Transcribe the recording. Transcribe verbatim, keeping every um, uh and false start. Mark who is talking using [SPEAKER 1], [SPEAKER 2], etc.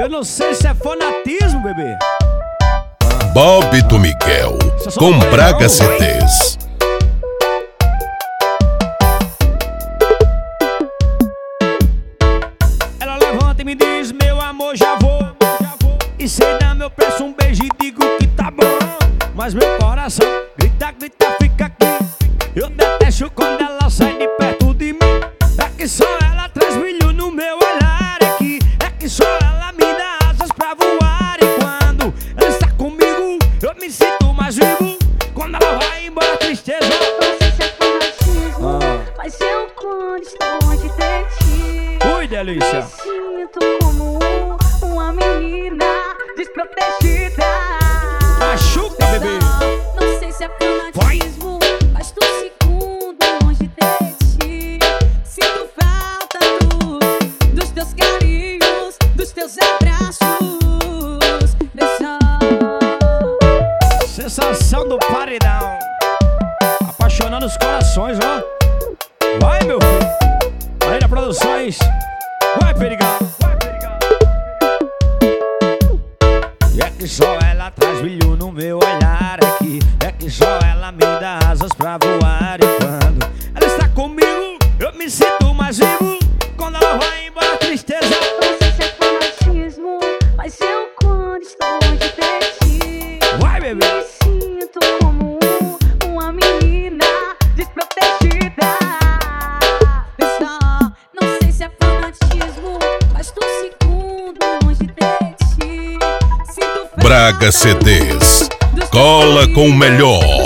[SPEAKER 1] Eu não sei se é fanatismo, bebê.
[SPEAKER 2] Bob do Miguel, com Braga C Ds.
[SPEAKER 1] Ela levanta e me diz, meu amor, já vou. E sem dar meu preço, um beijo e digo que tá bom. Mas meu coração grita, grita, fica aqui. Eu detesto quando ela sai de perto de mim. É que só ela traz brilho no meu olhar aqui. É que só ela me dá asas pra voar. E quando ela está comigo, eu me sinto mais vivo. Quando ela vai embora, tristeza.
[SPEAKER 3] Não sei se é fanatismo, ah. mas eu quando estou longe de ti,
[SPEAKER 1] ui, delícia,
[SPEAKER 3] me sinto como uma menina desprotegida.
[SPEAKER 1] Machuca, bebê.
[SPEAKER 3] Não sei se é fanatismo, mas tô segundo longe de ti. Sinto falta do, dos teus carinhos, dos teus abraços. Deixa.
[SPEAKER 1] Sensação do paredão, apaixonando os corações, ó. Vai, meu filho. Aí na Produções. Vai, Perigão. E é que só ela traz brilho no meu olhar aqui. É que só ela me dá asas pra voar. E quando ela está comigo, eu me sinto mais vivo. Quando ela vai embora, tristeza.
[SPEAKER 3] Não sei se é fanatismo, mas eu quando estou longe de ti,
[SPEAKER 1] vai, bebê,
[SPEAKER 3] me sinto como uma menina desprotegida. Pessoal, não sei se é fanatismo, mas tô segundo longe de ti. Sinto falta
[SPEAKER 2] Braga C Ds, cola com o melhor.